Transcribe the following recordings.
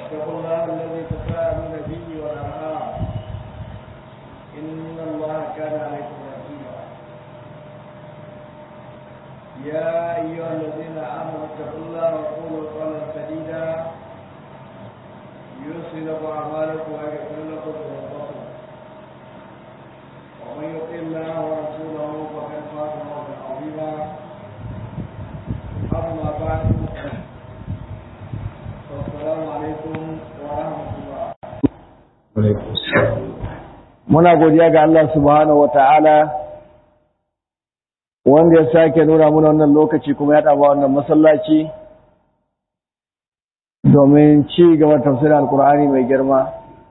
واتقوا الله الذي تساءلون به والأرحام إن الله كان عليكم رقيبا. يا أيها الذين آمنوا اتقوا الله وقولوا قولا سديدا يصلح لكم أعمالكم ويغفر لكم ذنوبكم ومن يطع الله ورسوله فقد فاز فوزا عظيما. أما بعد السلام عليكم ورحمة الله. وعليكم السلام. muna godiya ga Allah subhanahu wata'ala wanda ya sake nuna muna wannan lokaci kuma ya ɗaba wannan masallaci domin ci gaba tafsirin alkur'ani mai girma.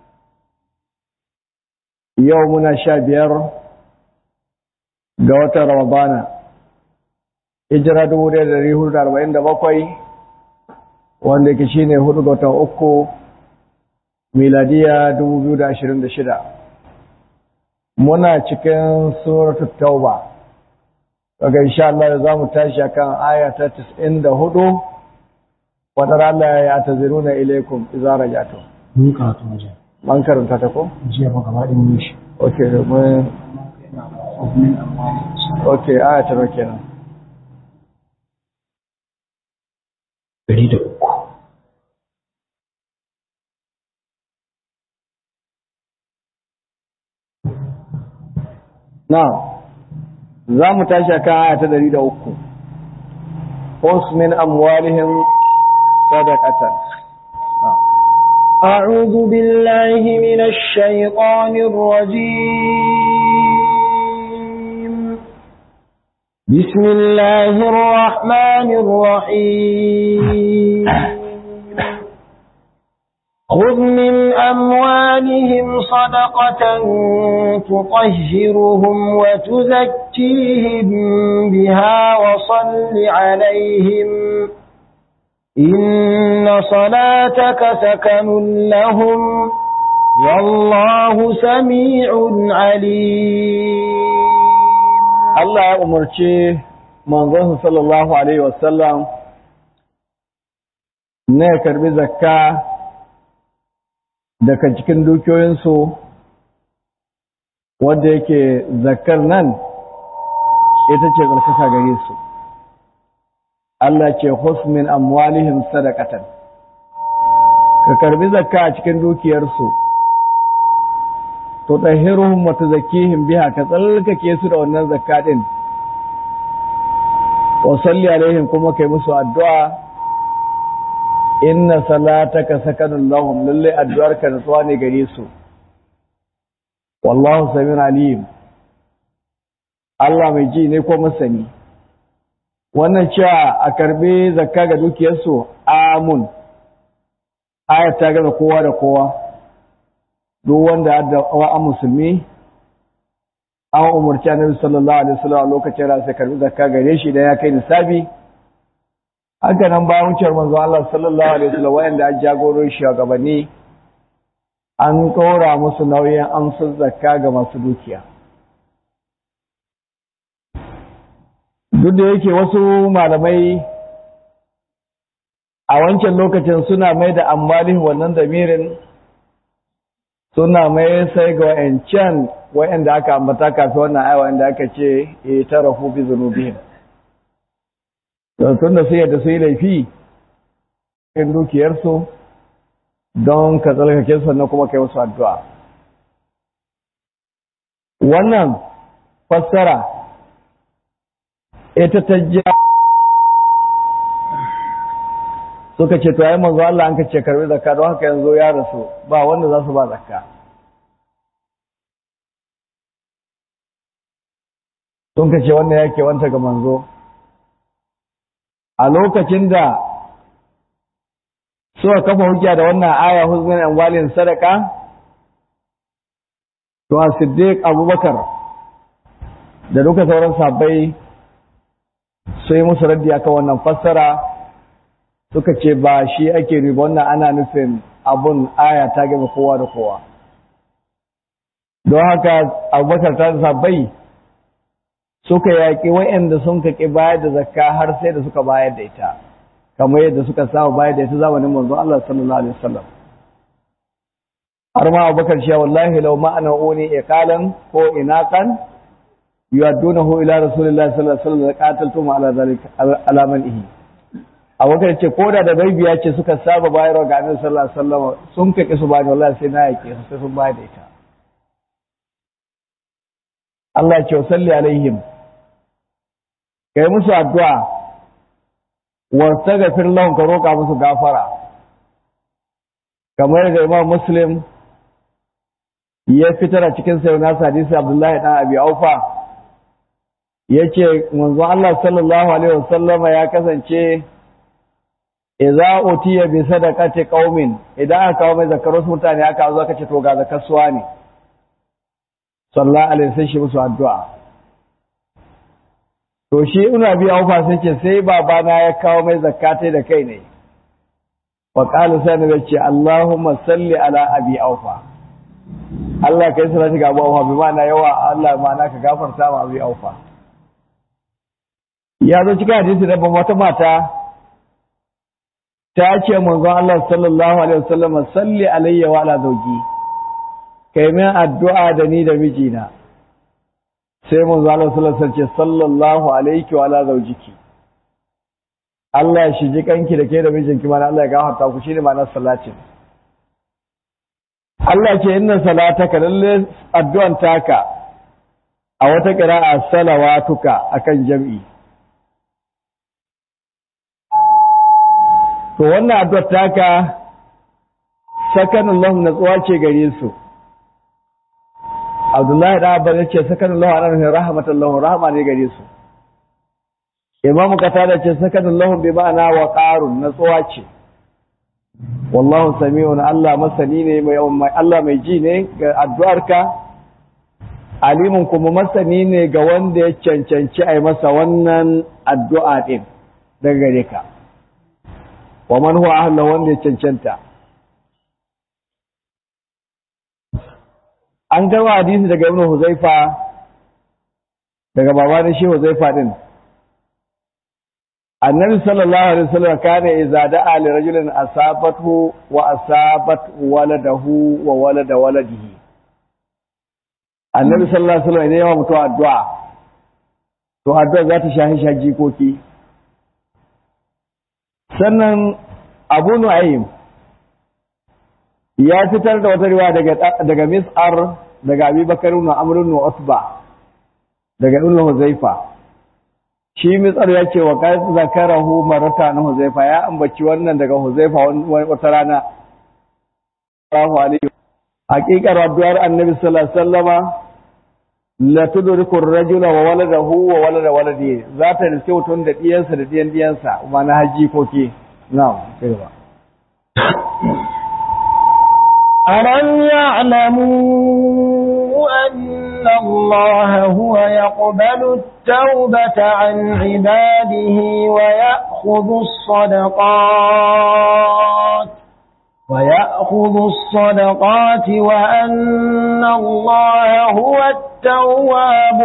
Yau muna 15 ga watan Ramadana, hijira 1447 wanda yake shine 4 ga watan uku miladiya 2026. Muna cikin suratul Tauba. Daga insha Allah za mu tashi akan aya ta 94 wadar Allah ya taziruna ilaikum idza rajatum. Mun karatu waje. Man karanta ta ko? Jiya ba gaba ɗin mun shi. Okay, okay, aya ta nawa kenan? 103. Now, za mu tashi a kan aya ta 103. Khudh min amwalihim sadaqatan. أعوذ بالله من الشيطان الرجيم. بسم الله الرحمن الرحيم. خذ من أموالهم صدقة تطهرهم وتزكيهم بها وصل عليهم إن صلاتك سكن لهم والله سميع عليم. Allah ya umarci manzon sallallahu alaihi wasallam ne ya karbi zakka daga cikin dukiyoyinsu wanda yake zakkar nan ita ce zarkaka gare su. Allah ce khudh min amwalihim sadaqatan, ka karbi zakka a cikin dukiyarsu, tutahhiruhum wa tuzakkihim biha, ka tsallakake su da wannan zakka din, wa salli alaihim kuma kai musu addu'a. Inna salataka sakanun lahum, lalle addu'arka nutsuwa ne gare su. Wallahu samiun alim, Allah mai ji ne ko masani. Wannan cewa a karbi zakka ga dukiyarsu amun, ayat ta gaza kowa da kowa, duk wanda a musulmi an umarci annabi sallallahu alaihi wasallam a lokacin da sai karbi zakka gare shi da ya kai nisabi. Haka nan bayan wucewar manzo Allah sallallahu alaihi wasallam wayanda an jagoro shi gabanni an ɗora musu nauyin amsar zakka ga masu dukiya. Duk da yake wasu malamai a wancan lokacin suna mai da ambalin wannan damirin suna mai sai ga wa'ancan wa'anda aka ambata kafin wannan aya wanda aka ce ta rafu bi zunubihim. Don tun da su yadda su yi laifi in dukiyarsu don ka tsarkake sannan kuma kai wasu addu'a. Wannan fassara ita ta ja suka ce to ai manzo Allah an kace karbi zakka don haka yanzu ya rasu ba wanda za su ba zakka. Sun kace wannan yake wanta ga manzo a lokacin da suka kafa hujja da wannan aya huzmin amwalin sadaka, to Siddiq Abubakar da duka sauran sahabbai sai musu raddi akan wannan fassara, suka ce ba shi ake riba, wannan ana nufin abun aya ta gaba kowa da kowa. Don haka Abubakar ta sahabbai suka yaƙi wa'anda sun kaƙi bayar da zakka har sai da suka bayar da ita, kamar yadda suka saba bayar da ita zamanin manzo Allah sallallahu alaihi wasallam. har ma Abubakar cewa wallahi law ma'ana uni iqalan ko inaqan yuaddunahu ila rasulillahi sallallahu alaihi wasallam qataltum ala zalika ala man'ihi. Abubakar ce koda da baibiya ce suka saba bayarwa ga Annabi sallallahu alaihi wasallam sun kake su bani wallahi sai na yake su sai sun bayar da ita. Allah ce salli alaihim kai musu addu'a wastaghfir lahum ka roka musu gafara kamar da Imam Muslim ya fitar a cikin sayyid nasa hadisi Abdullahi dan Abi Aufa yace manzo Allah sallallahu alaihi wasallam ya kasance idza utiya bi sadaqati qaumin idan aka kawo mai zakar wasu mutane aka zo aka ce to ga zakar suwa ne sallallahu alaihi sai shi musu addu'a to shi ina bi aufa sai ce sai babana ya kawo mai zakatai da kai ne wa qala sai ne ce Allahumma salli ala abi aufa Allah kai salati ga Abu Aufa bi ma'ana yawa Allah ma'ana ka gafarta ma abi aufa ya zo cikin hadisi da wata mata ta ce manzon Allah sallallahu alaihi wasallam salli alayya wa ala zawji kai min addu'a da ni da mijina sai manzon Allah sallallahu alaihi wasallam sallallahu alaihi wa ala zawjiki Allah ya shiji kanki da ke da mijinki mana Allah ya gafarta ku shine ma'anar salatin Allah ce inna salataka lalle addu'an taka a wata qira'a salawatuka akan jam'i to wannan addu'ar taka sakanun lahum natsuwa ce gare su Abdullahi da Abba yace sakanun lahum ana rahmatan lahum rahma ne gare su Imam Qatada ce sakanun lahum bi ma'ana wa qarun natsuwa ce wallahu sami'un Allah masani ne mai Allah mai ji ne ga addu'arka alimun kuma masani ne ga wanda ya cancanci ai masa wannan addu'a din daga gare ka wa man huwa ahla wanda ya cancanta an garwa hadisi daga Ibn Huzaifa daga babanin shi Huzaifa din Annabi sallallahu alaihi wasallam kana idza da'a li rajulin asabathu wa asabat waladahu wa walada waladihi Annabi sallallahu alaihi wasallam idan yawa mutuwa addu'a to addu'a za ta shahi jikoki sannan Abu Nu'aym ya fitar da wata riwaya daga Mis'ar daga Abi Bakar ibn Amr ibn Utba daga Ibn Huzaifa shi Mis'ar ya ce wa qad zakarahu maratan Huzaifa ya ambaci wannan daga Huzaifa wata rana sallallahu alaihi haqiqar addu'ar Annabi sallallahu alaihi wasallama la tudriku ar-rajula wa waladahu wa walada waladihi za ta riske mutum da diyansa da diyansa ma'ana haji koke na'am sai ba alam ya'lamu anna Allah huwa yaqbalu at-tawbata 'an 'ibadihi wa ya'khudhu as-sadaqat ويأخذ الصدقات وأن الله هو التواب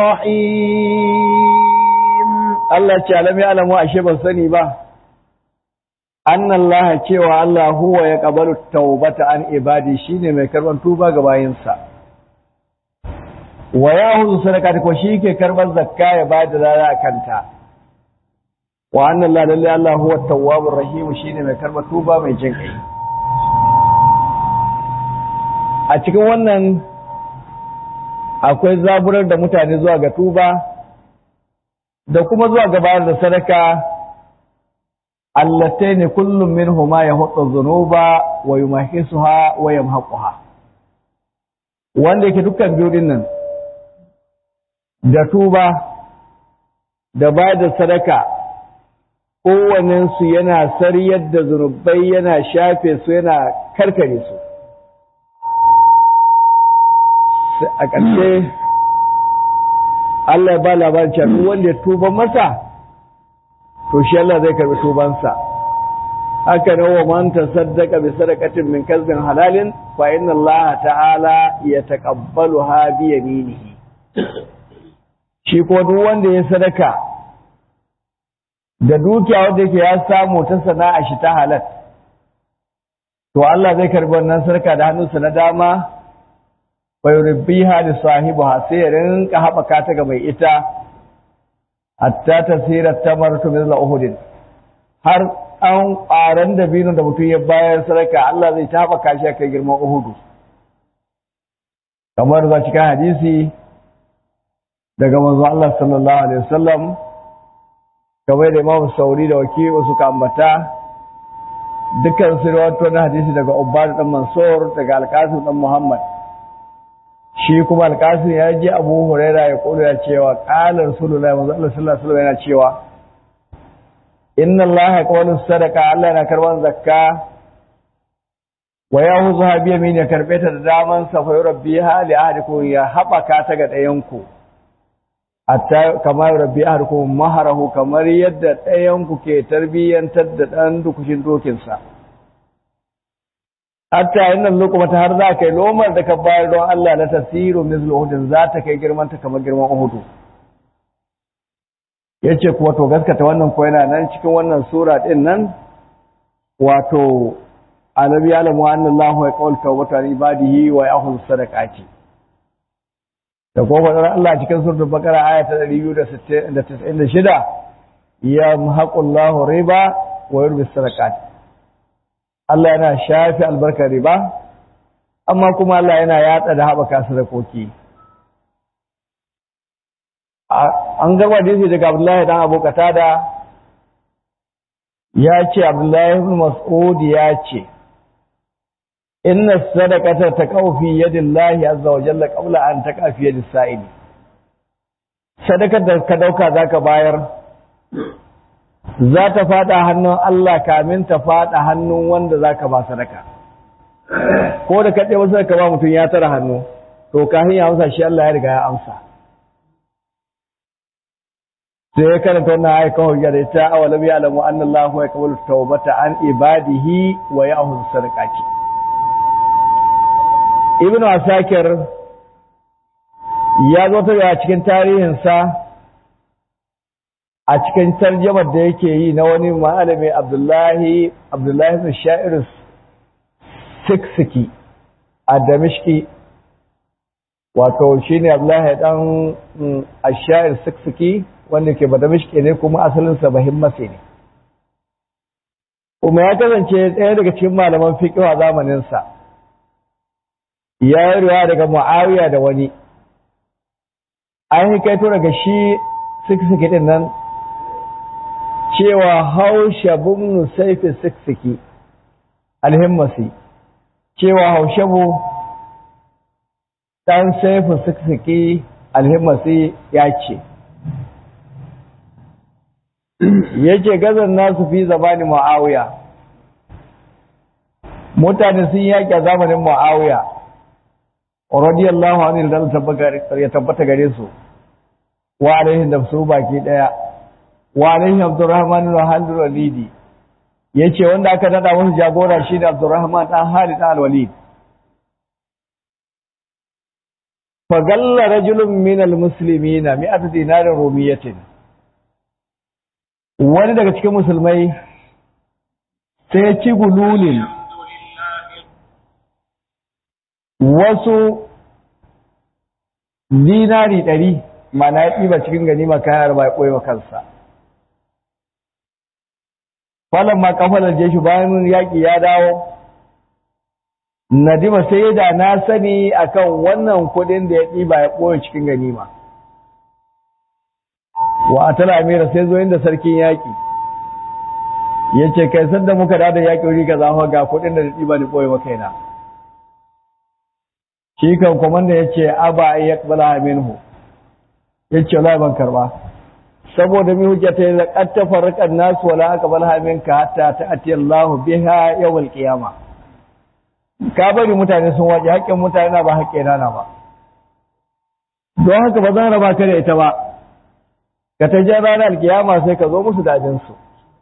الرحيم الله تعالى يعلم وأشيب الثاني به أن الله cewa Allah huwa yaqbalu at-taubata an ibadi shine mai karban tuba ga bayinsa wa ya'khudhu sadaqati ko shi ke karban zakka ya bada lada kanta wa anna Allah huwa at-tawwabur rahim shine mai karban tuba mai jin kai a cikin wannan akwai zaburar da mutane zuwa ga tuba da kuma zuwa ga bayar da sadaka allataini kullum minhuma yahuttu dhunuba wa yumahhisuha wa yamhaquha wanda yake dukkan biyu din nan da tuba da bayar da sadaka kowannen su yana sariyar da zunubai yana shafe su yana karkare su a ƙarshe Allah ya ba labarin cewa duk wanda ya tuba masa to shi Allah zai karbi tubansa haka ne wa man tasaddaqa bi sadaqatin min kasbin halalin fa inna Allah ta'ala yataqabbaluha bi yaminihi shi ko duk wanda ya sadaka da dukiya wanda yake ya samu ta sana'a shi ta halal to Allah zai karbi wannan sarka da hannunsa na dama bai rubbiha da sahibiha sai ya rinka haɓaka ta ga mai ita hatta tasira tamartu mithla uhud har an ƙaran da binu da mutum ya bayar sarka Allah zai ta haɓaka shi kai girman Uhud kamar za cikin hadisi daga manzo Allah sallallahu alaihi wasallam kamar da Imam Sauri da Waki'u suka ambata dukkan su rawaito na hadisi daga Ubbad dan Mansur daga Al-Qasim dan Muhammad shi kuma Al-Qasim ya ji Abu Hurairah ya kula ya cewa qala Rasulullahi sallallahu alaihi wasallam yana cewa inna Allah yaqbalu sadaqa Allah yana karban zakka wa yahuzuha bi yamin ya karbe ta da daman sa fa yurabbiha li ahadikum ya habaka ta ga dayan ku hatta kamar rabbi ahadikum maharahu kamar yadda dayan ku ke tarbiyantar da dan dukushin dokin sa hatta inna luqmata har za kai lomar da ka bayar don Allah na tasiru mithlu uhud za ta kai girman ta kamar girman uhud yace kuwa to gaskata wannan ko yana nan cikin wannan sura din nan wato annabi alamu annallahu yaqul tawbata ibadihi wa ya'khudhu sadaqati da ko fadar Allah cikin suratul baqara aya ta 296 yamhaqullahu riba wa yurbi sadaqat Allah yana shafi albarkar riba amma kuma Allah yana yatsa da haɓaka sadakoki an gaba hadisi daga Abdullahi dan Abu Qatada ya ce Abdullahi ibn Mas'ud ya ce inna sadaqata taqaw fi yadillahi azza wa jalla qabla an taqa fi yadis sa'ili sadakar da ka dauka zaka bayar za ta fada hannun Allah kamin ta fada hannun wanda zaka ba sadaka ko da kaɗai wasu ka ba mutum ya tara hannu to kafin ya amsa shi Allah ya riga ya amsa sai ya karanta wannan ayakan hujja da ita awalam ya'lamu anna Allahu yaqbalu tawbata an ibadihi wa ya'khudhu sadaqati Ibn Asakir ya zo ta cikin tarihinsa a cikin tarjamar da yake yi na wani malami Abdullahi bin Sha'ir Siksiki a Damishki wato shine Abdullahi dan Ash-Sha'ir Siksiki wanda ke Damishki ne kuma asalinsa Bahimmasi ne kuma ya kasance ɗaya daga cikin malaman fiqh a zamaninsa ya yi ruwa daga Muawiya da wani an hikaito daga shi Siksiki din nan cewa Haushabu ibn Sayf Siksiki al-Himmasi cewa Haushabu dan Sayf Siksiki al-Himmasi ya ce yake gazan nasu fi zamani Muawiya mutane sun yaki a zamanin Muawiya radiyallahu anhu da ya tabbata gare su wa alaihim da su baki daya wa alaihim Abdurrahman ibn Walid yace wanda aka nada musu jagora shine Abdurrahman dan Khalid al-Walid fa galla rajulun min al-muslimina 100 dinarin rumiyatin wani daga cikin musulmai sai ya ci gululin wasu dinari 100 mana ya ɗiba cikin ganima kayan ba ya ɓoye wa kansa falon ma kafalar jeshi bayan yaƙi ya dawo nadima sai da na sani akan wannan kuɗin da ya ɗiba ya ɓoye cikin ganima wa a tara amira sai zo inda sarkin yaƙi ya ce kai sanda muka da yaƙi wuri ka zama ga kuɗin da ɗiba ni ɓoye wa kaina shi kan kwamanda ya ce aba a yi bala minhu ya ce wala ban karba saboda mi hujja ta yi zaƙar ta farraƙar nasu wala aka bala minka hatta ta ati Allah biha yawal qiyama ka bari mutane sun waje haƙƙin mutane na ba haƙƙi na ba don haka ba zan raba ka da ita ba ka ta jan ranar alkiyama sai ka zo musu dajinsu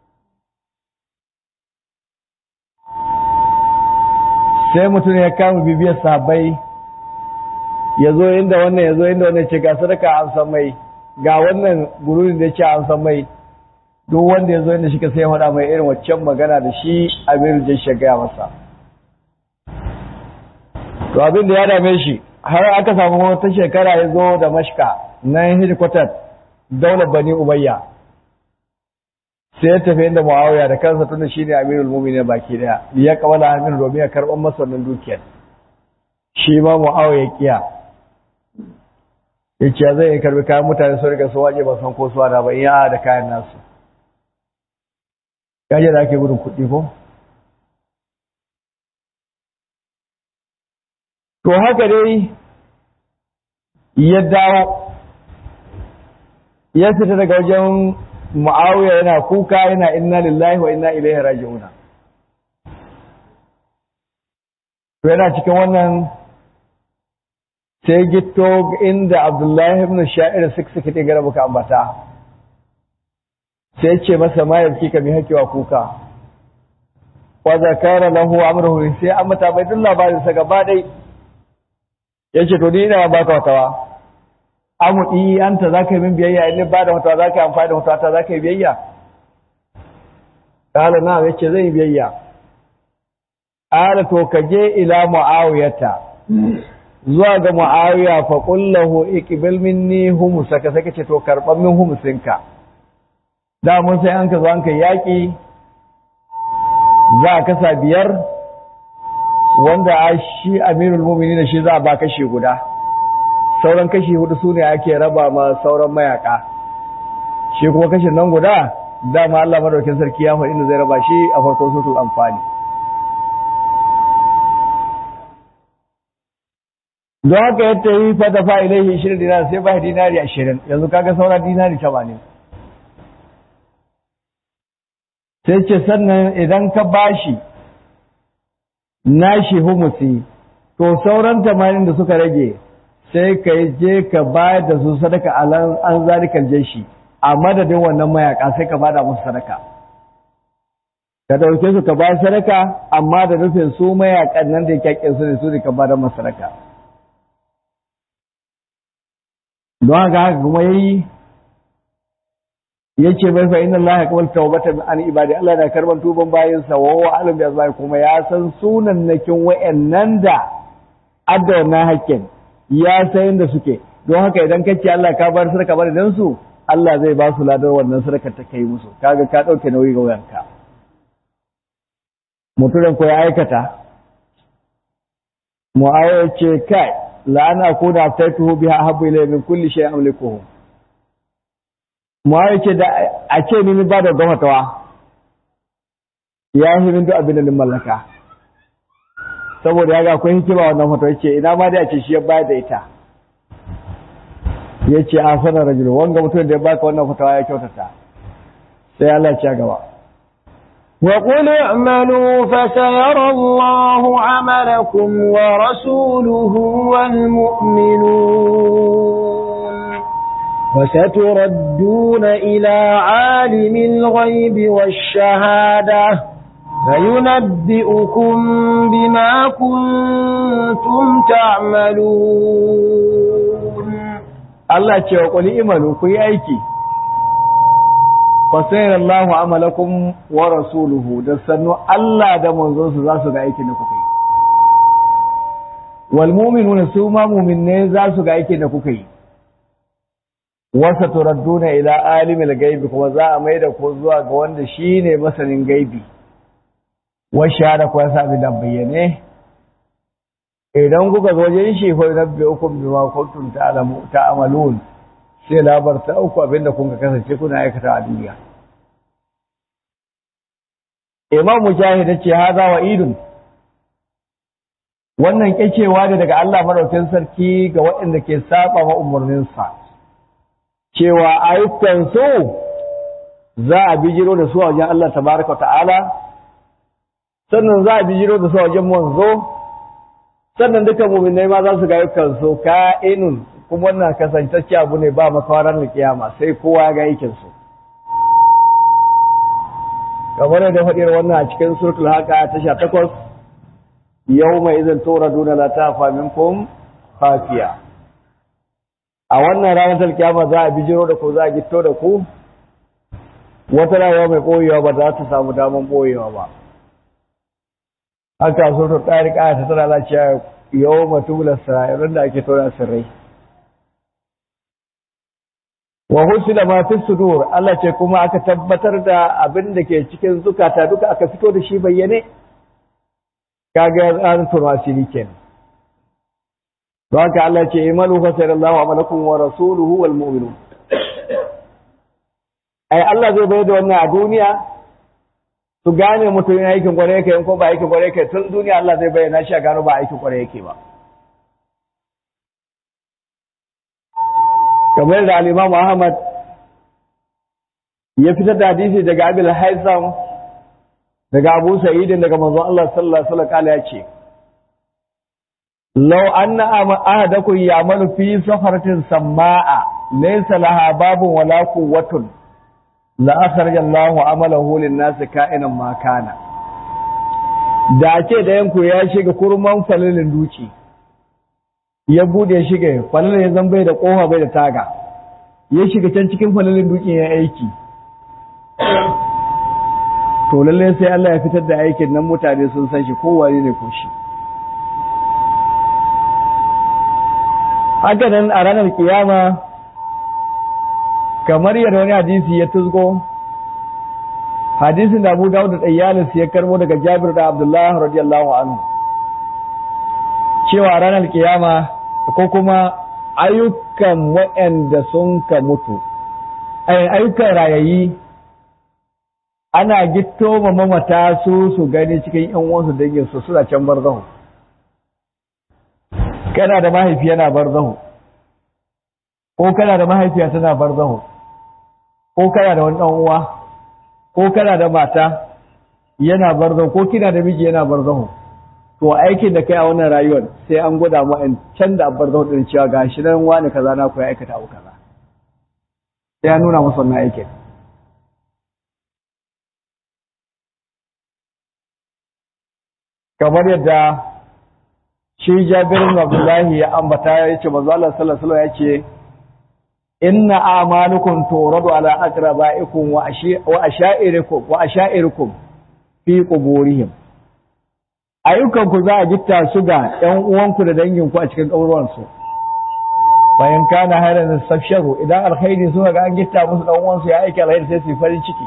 sai mutum ya kama bibiyar sahabbai ya zo inda wannan ce ga sadaka an san mai ga wannan gururin da ya ce an san mai duk wanda ya zo inda shi ka sai faɗa mai irin waccan magana da shi Amir Jashi gaya masa to abin da ya dame shi har aka samu wata shekara ya zo da mashka nan hidikwatar daular bani umayya sai ya tafi inda muawiya da kansa tunda shi ne amirul mu'minin baki daya ya kawala amin domin ya karɓar masa wannan dukiyar shi ma muawiya kiya yace zai karbi kayan mutane su riga su waje ba san ko su da ba iya da kayan nasu kaje da ake gudun kuɗi ko to haka dai ya dawo ya fita daga wajen Muawiya yana kuka yana inna lillahi wa inna ilaihi raji'un to yana cikin wannan sai gitto inda Abdullahi ibn Sha'ir suka ta gara buka ambata sai ce masa ma yabki ka mi hakewa kuka wa zakara lahu amruhu sai an mata bai duk labarin sa gaba dai yace to ni ina baka watawa amudi anta zaka yi min biyayya in ba da watawa zaka amfani da watawa ta zaka yi biyayya kala na yace zai yi biyayya ala to kaje ila muawiyata zuwa ga muawiya fa qul lahu iqbil minni humusaka sai kace to karban min humusinka da mun sai an ka zo an kai yaki za ka sa biyar wanda shi amirul mu'minin shi za a ba kashi guda sauran kashi hudu sune ake raba ma sauran mayaka shi kuma kashin nan guda dama Allah madaukakin sarki ya faɗi inda zai raba shi a farkon suratul anfal don haka yadda yi fata fa ilaihi 20 dinar sai ba dinari 20 yanzu kaga sauran dinari 80 sai ce sannan idan ka bashi nashi humusi to sauran 80 da suka rage sai ka je ka bayar da su sadaka an zalikal jeshi a madadin wannan mayaka sai ka bada musu sadaka ka dauke su ka bayar sadaka amma da nufin su mayakan nan da yake su ne su ne ka bada musu sadaka don haka kuma yayi yace bai fa inna allaha yaqbalu tawbatan an ibadi Allah na karban tuban bayin sa wa huwa alim bi azai kuma ya san sunan nakin wayannan da adda wannan hakkin ya san inda suke don haka idan kace Allah ka bar sadaka bar dan su Allah zai ba su ladar wannan sadakar ta kai musu kaga ka dauke nauyi ga wayanka mutumin ko ya aikata mu'awiya ce kai la ana kuna aftatuhu biha habbu ilayya min kulli shay'in amlikuhu mu'awiya ce da a ce ni ba da gwamnatawa ya yi min duk abin da mallaka saboda ya ga akwai hikima wannan fatawa yace ina ma dai a ce shi ya bayar da ita yace a sanar rajulu wanga mutum da ya baka wannan fatawa ya kyautata sai Allah ya ci gaba وقل اعملوا فسيرى الله عملكم ورسوله والمؤمنون وستردون إلى عالم الغيب والشهادة فينبئكم بما كنتم تعملون الله يقول اعملوا في أيكي fasayar Allah amalakum wa rasuluhu da sannu Allah da manzonsu za su ga aikin da kuka yi wal mu'minuna su ma mu'minne za su ga aikin da kuka yi wasa turadduna ila alimil gaibi kuma za a mai da ku zuwa ga wanda shine masanin gaibi wa shahada ko yasa bi da bayyane idan kuka zo wajen shi fa nabbiukum bima kuntum ta'malun sai labarta uku abinda kun kasance kuna aikata a duniya. Imam Mujahid ce haza wa idun wannan kyacewa ne daga Allah madaukakin sarki ga waɗanda ke saba wa umarninsa cewa ayyukan su za a bijiro da su a wajen Allah tabaraka ta'ala sannan za a bijiro da su a wajen manzo sannan duka mu'minai ma za su ga ayyukan su ka'inun kuma wannan kasantacce abu ne ba makawarar da kiyama sai kowa ga aikin su kamar da faɗin wannan a cikin suratul haqa ta 18 yawma idzan turaduna la tafa minkum khafiya a wannan ranar kiyama za a bijiro da ku za a gitto da ku wata rayuwa mai boyewa ba za ta samu daman boyewa ba haka suratul tariq aya ta 9 lafiya yawma tubla sarair da ake tona sirrai wa husila ma fi sudur Allah ce kuma aka tabbatar da abin da ke cikin zukata duka aka fito da shi bayyane kaga an tona asiri kenan don haka Allah ce imalu fa sayarallahu amalakum wa rasuluhu wal mu'minun ai Allah zai bayar da wannan a duniya su gane mutum yana aikin kwarai yake ko ba aikin kwarai yake tun duniya Allah zai bayyana shi a gano ba aikin kwarai yake ba kamar da al-Imam Ahmad ya fitar da hadisi daga Abil Haisam daga Abu Sa'id daga manzon Allah sallallahu alaihi wasallam ya ce law anna ahadakum ya'malu fi safaratin samma'a laysa laha babun wala quwwatun la akhraja Allahu amalahu lin-nasi ka'inan ma kana da ce da yanku ya shiga kurman falalin duci ya bude shiga falalin ya zambai da kofa bai da taga ya shiga can cikin falalin duki ya aiki to lalle sai Allah ya fitar da aikin nan mutane sun san shi kowa ne ko shi haka nan a ranar kiyama kamar yadda wani hadisi ya tuzgo hadisin da Abu Dawud da Iyalis ya karbo daga Jabir da Abdullah radiyallahu anhu cewa ranar kiyama ko kuma ayyukan waɗanda sun ka mutu ayyukan rayayi ana gitto ma mamata su gani cikin ƴan uwansu dangin su suna can barzahu kana da mahaifi yana barzahu ko kana da mahaifiya tana barzahu ko kana da wani ɗan uwa ko kana da mata yana barzahu ko kina da miji yana barzahu to aikin da kai a wannan rayuwar sai an gwada mu in can da barzahu din cewa gashi nan wani kaza na ku ya aikata abu kaza sai an nuna musu wannan aikin kamar yadda shi Jabir bin Abdullahi ya ambata ya ce manzo Allah sallallahu alaihi wasallam ya ce inna a'malukum turadu ala aqrabaikum wa asha'irikum fi quburihim ayyukan ku za a gitta su ga ƴan uwanku da dangin ku a cikin kaburwan su bayan kana hayran safsharu idan alkhairi suka ga an gitta musu dan uwansu ya aika alkhairi sai su farin ciki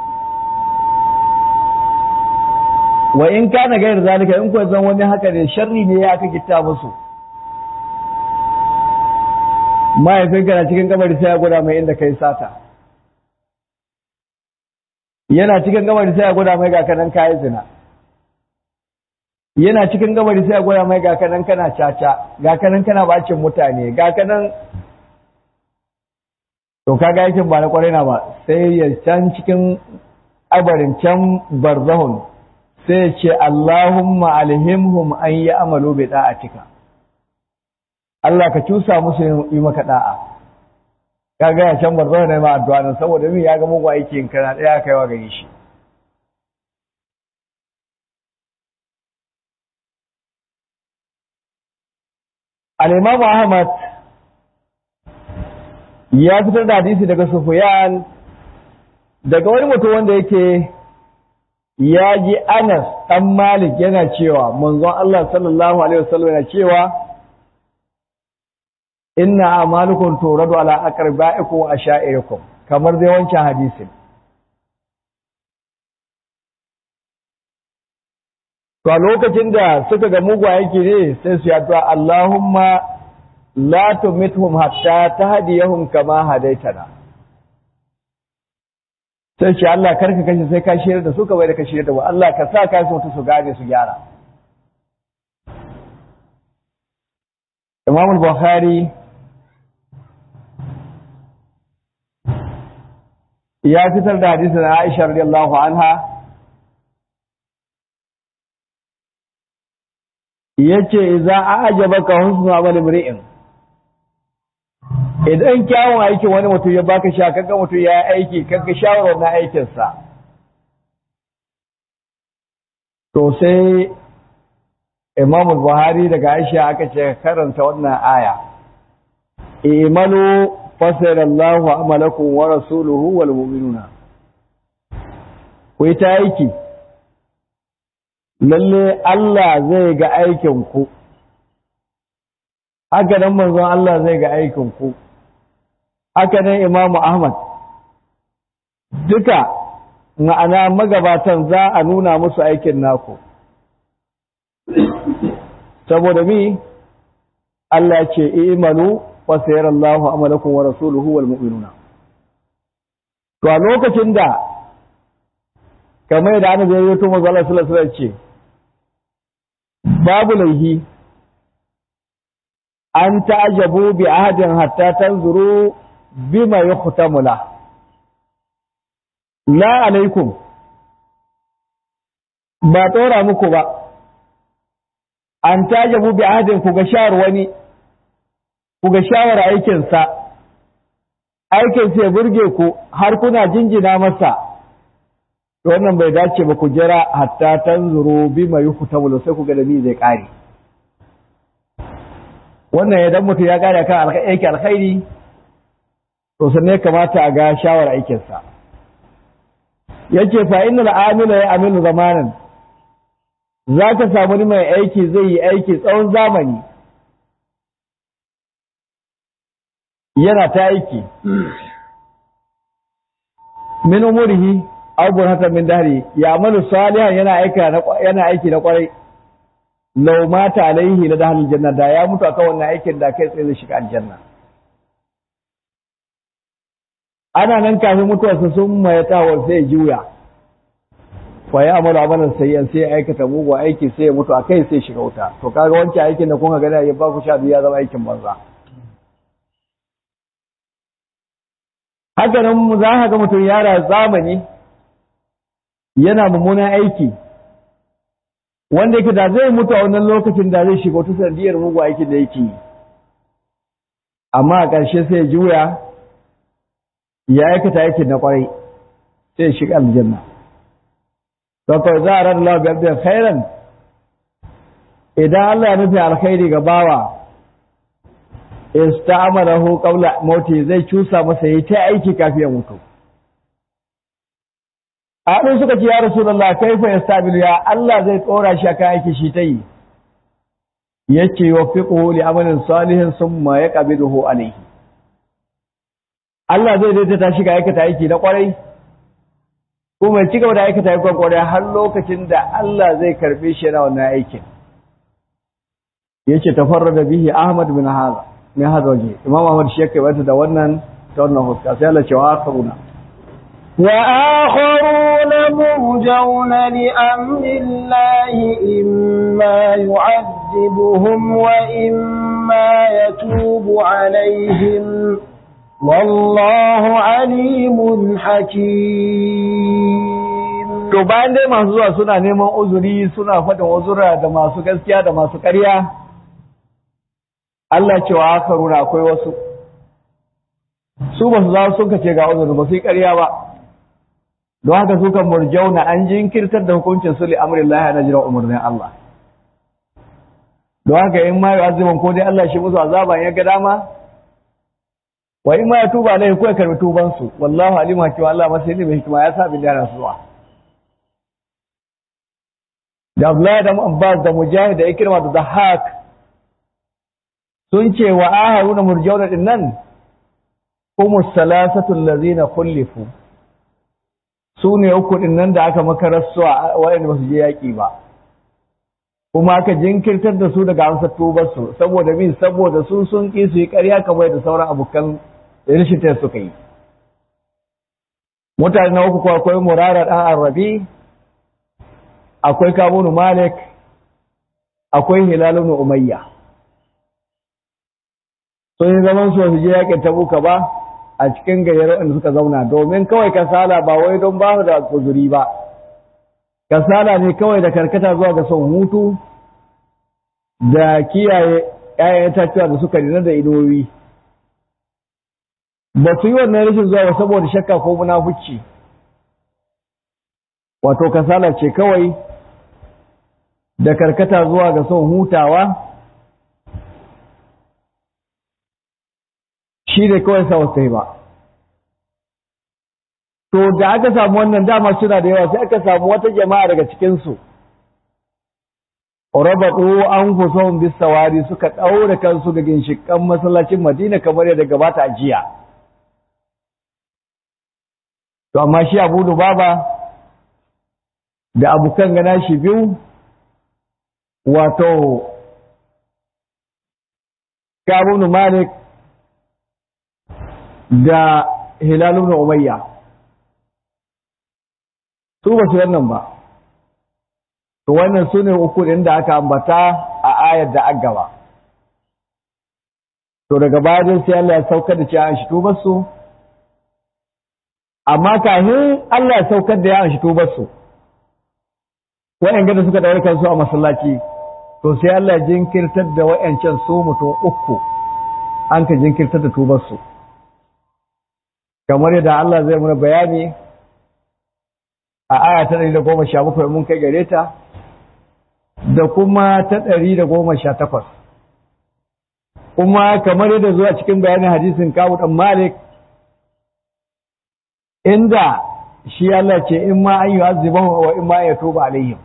wa in kana gairu zalika in ko zan wani haka ne sharri ne ya aka gitta musu mahaifinka na cikin kabari sai ya gwada mai inda kai sata yana cikin kabari sai ya gwada mai ga kanan kayi zina yana cikin kabari sai ya gwada mai ga kanan kana caca ga kanan kana bacin mutane ga kanan to kaga yakin ba na kwarai na ba sai ya can cikin abarin can barzahun sai ya ce Allahumma alhimhum an yi amalu bi da'atika Allah ka cusa musu yi maka da'a kaga ya can barzo ne ma addu'a nan saboda min ya ga mugu aikin kana daya kaiwa gare shi Al-Imam Ahmad ya fitar da hadisi daga Sufyan daga wani mutum wanda yake ya ji Anas dan Malik yana cewa manzon Allah sallallahu alaihi wasallam yana cewa inna amalukum turadu ala aqrabaikum wa asha'irikum kamar dai wancan hadisin to a lokacin da suka ga mugwaye ne sai su yadda Allahumma la tumithum hatta tahdiyahum kama hadaitana sai ce Allah karka kashe sai ka shirya da su ka bai da ka shirya da Allah ka sa ka su su gane su gyara Imam al-Bukhari ya fitar da hadisin Aisha radiyallahu anha yace idza a'jabaka husnu amal imri'in idan kyawun aikin wani mutum ya baka sha kaga mutum ya aiki kaga shawarar na aikin sa to sai Imam al-Bukhari daga Aisha aka ce karanta wannan aya imalu fasara Allahu amalakum wa rasuluhu wal mu'minuna ku yi ta aiki lalle Allah zai ga aikin ku haka nan manzon Allah zai ga aikin ku, haka nan Imamu Ahmad, duka ma'ana magabatan za a nuna musu aikin naku. Saboda mi Allah ce imanu wa sayarallahu amalakum wa rasuluhu wal mu'minuna. To a lokacin da kamar da annabi ya yi to manzo Allah sallallahu alaihi wasallam ce babu laihi an ta'ajabu bi ahadin hatta tanzuru bima yuhtamu la alaikum, ba tsora muku ba an ta'ajabu bi ahadin ku ga shawar wani, ku ga shawar aikinsa ya burge ku har kuna jinjina masa, to wannan bai dace ba ku jira hatta tanzuru bima yuhtamu sai ku ga da ni zai kare. Wannan idan mutum ya kare kan aiki alkhairi to sanne kamata a ga shawar aikinsa. Yace fa innal amila ya amilu zamanan, za ka samu ni mai aiki zai yi aiki tsawon zamani yana ta aiki min umurihi aw burhatan min dahri ya amalu salihan yana aiki na kwarai law mata alaihi la dahlul janna, da ya mutu akan wannan aikin da kai tsaye zai shiga aljanna. Ana nan kafin mutuwarsa sun mai tawar sai juya fa ya amalu amalan sayyan sai aikata mugu aiki sai ya mutu akai sai shiga wuta. To kaga wancan aikin da kun ga ya ba ku sha biyu ya zama aikin banza. Haka nan za ka ga mutum yara zamani yana mummunan aiki wanda yake da zai mutu a wannan lokacin da zai shiga wata sanadiyar mugu aikin da yake yi, amma a ƙarshe sai juya ya aikata aikin na kwarai sai shiga aljanna. To kawai za a rada Allah bi abdin khairan, idan Allah ya nufi alkhairi ga bawa ista'amalahu qabla mauti, zai cusa masa yi ta aiki kafin ya mutu. Abin suka ce ya Rasulullah kaifa yastabilu, ya Allah zai tsora shi akan aiki shi ta yi, yake yuwaffiquhu li amalin salihin summa yaqbiduhu alayhi. Allah zai daidaita shi ga aikata aiki na kwarai kuma ya ci gaba da aikata aikin kwarai har lokacin da Allah zai karbe shi na wannan aikin. Yace tafarrada bihi Ahmad bin Hadha min hadha waje, Imam Ahmad shi yake bata da wannan ta wannan huska. Sai Allah ce wa akharuna وآخرون مرجون لأمر الله إما يعذبهم وإما يتوب عليهم والله عليم حكيم. To bayan dai masu zuwa suna neman uzuri suna faɗin uzura da masu gaskiya da masu ƙarya, Allah cewa akharuna akwai wasu su ba su za su kace ga uzuri ba su yi ƙarya ba, don haka su kan murjauna an jinkirtar da hukuncin su li amrillah na jira umarnin Allah. Don haka in ma yu'azziban ko dai Allah shi musu azaba ya ga dama, wa in ma ya tuba alaihi ko ya karbi tuban su, wallahu alimu hakim, Allah masai ne mai hikima ya sa bin da su zuwa. Da Abdullahi da Abbas da Mujahid da Ikrima da Dahak sun ce wa aharuna murjauna din nan humus salasatu allazina khulifu, su ne uku din nan da aka makarar su waɗanda ba su je yaƙi ba, kuma aka jinkirtar da su daga amsar tubar su saboda min saboda sun ƙi su yi ƙarya kamar da sauran abokan rashin ta suka yi. Mutane na uku akwai Murara ɗan Arabi, akwai Kabunu Malik, akwai Hilal ibn Umayya. Sun yi zaman su je yaƙin Tabuka ba a cikin gayyar wanda suka zauna, domin kawai kasala ba wai don ba da kuzuri ba, kasala ne kawai da karkata zuwa ga son hutu da kiyaye ‘ya'yan itatuwa da suka rina da idowi. Ba su yi wannan rashin zuwa ba saboda shakka ko munafuci, wato kasala ce kawai da karkata zuwa ga son hutawa, shi ne kawai sa wasu ba. To da aka samu wannan dama suna da yawa, sai aka samu wata jama'a daga cikinsu rabatu anfusahum bis-sawari suka daure kansu ga ginshikan masallacin Madina kamar yadda gabata a jiya. To amma shi Abu Lubaba da abukan gana shi biyu wato Ka'ab ibn Malik da Hilal ibn Umayya su ba su wannan ba. To wannan su ne uku ɗin da aka ambata a ayar da aka gaba. To daga baya sai Allah ya saukar da cewa an shi tubar su, amma kafin Allah ya saukar da ya an shi tubar su, waɗanda da suka ɗaure kansu a masallaci, to sai Allah ya jinkirtar da waɗancan su mutum uku an ka jinkirtar da tubar su. Kamar yadda Allah zai muna bayani a aya ta 117 mun kai gare ta, da kuma ta 118 kuma kamar yadda zuwa cikin bayanin hadisin Ka'ab dan Malik inda shi Allah ce in ma an yu'azzibahu wa in ma yatubu alaihim.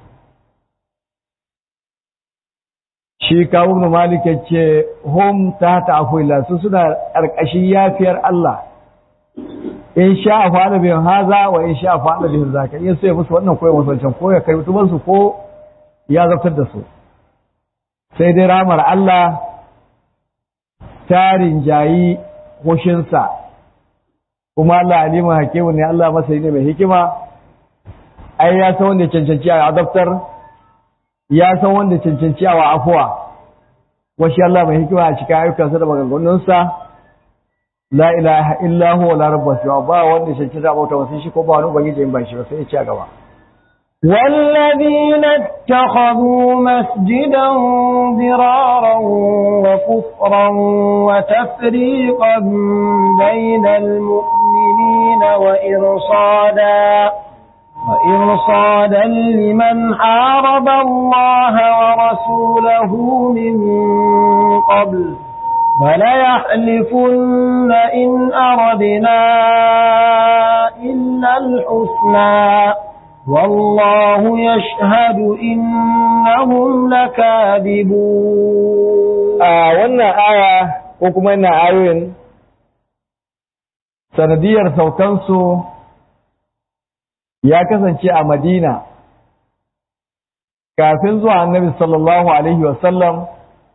Shi Ka'ab dan Malik yace hum tahta afwillah, su suna karkashin yafiyar Allah, in sha fa'ala bi haza wa in sha fa'ala bi zaka, in sai musu wannan koyi musu wancan ko ya kai tuban su ko ya zartar da su. Sai dai ramar Allah ta rinjayi hushinsa, kuma Allah alimin hakimu ne, Allah masani ne mai hikima. Ai ya san wanda cancanci a azabtar, ya san wanda cancanci a afuwa, washi Allah mai hikima a cikin ayyukansa da maganganunsa. La ilaha illa huwa la rabba siwa, ba wanda cancanci da bauta wasu shi ko ba wani ubangiji in ba shi ba. Sai ya ci a gaba. والذين اتخذوا مسجدا ضرارا وكفرا وتفريقا بين المؤمنين وإرصادا لمن حارب الله ورسوله من قبل فليحلفن إن أردنا إلا الحسنى والله يشهد إنهم لكاذبون. wannan aya ko kuma ina ayoyin sanadiyar saukansu ya kasance a Madina kafin zuwa Annabi sallallahu alaihi wasallam.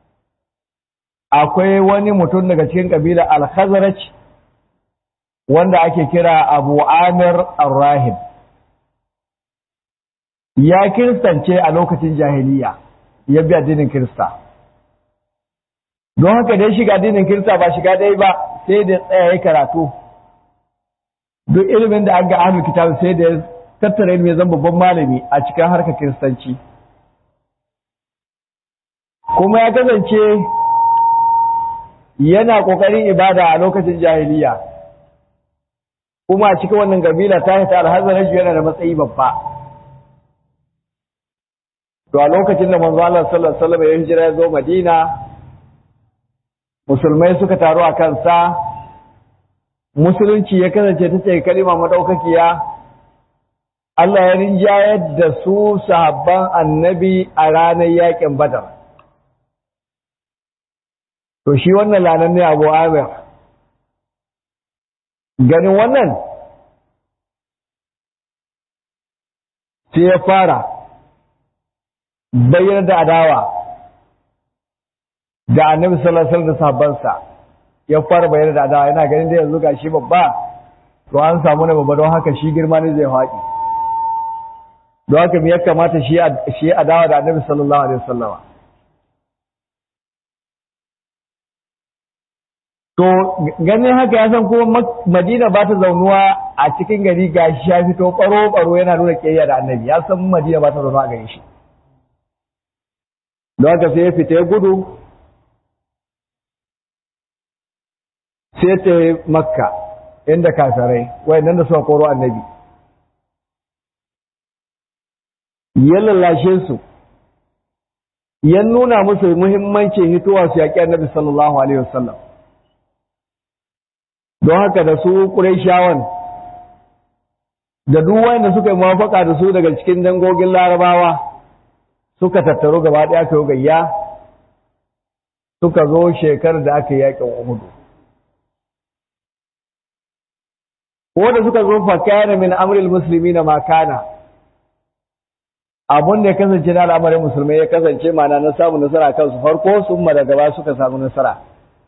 Akwai wani mutum daga cikin kabila Al-Khazraj wanda ake kira Abu Amir Ar-Rahib. Ya kiristance a lokacin jahiliya, ya bi addinin Kirista. Don haka dai shiga addinin Kirista ba shiga dai ba, sai da tsaya ya karatu. Duk ilimin da an ga ahlul kitab sai da tattara ilimin zan babban malami a cikin harkar Kiristanci. Kuma ya kasance yana ƙoƙarin ibada a lokacin jahiliya. Kuma a cikin wannan kabila ta hita Al-Khazraj yana da matsayi babba. To a lokacin da manzo Allah sallallahu alaihi wasallam ya hijira ya zo Madina, musulmai suka taru a kansa, musulunci ya kasance ta ce kalima madaukakiya, Allah ya rinjayar da su sahabban annabi a ranar yakin Badar. To shi wannan lanan ne Abu Amir, ganin wannan sai ya fara bayyana da adawa da annabi sallallahu alaihi wasallam da sahabbansa, ya fara bayyana da adawa, yana ganin da yanzu gashi babba, to an samu ne babba, don haka shi girma ne zai haƙi. Don haka me ya kamata shi adawa da annabi sallallahu alaihi wasallam. To ganin haka ya san kuma Madina ba ta zaunuwa a cikin gari, gashi ya fito ɓaro-ɓaro yana nuna ƙiyayya da annabi, ya san Madina ba ta zaunuwa a gare shi. Don haka sai ya fita ya gudu, sai ta yi Makka inda kasarai wayannan da suka koro annabi, ya lallashe su, ya nuna musu muhimmancin hitowa su yaƙi annabi sallallahu alaihi wasallam. Don haka da su Qurayshawan da duk wanda suka yi muwafaka da su daga cikin dangogin Larabawa suka tattaro gaba ɗaya aka yi gayya suka zo shekarar da aka yi yakin Uhud. Ko da suka zo fa kana min amril muslimina ma kana, abun da ya kasance na al'amarin musulmai ya kasance mana na samun nasara kansu farko sun ma daga ba suka samu nasara.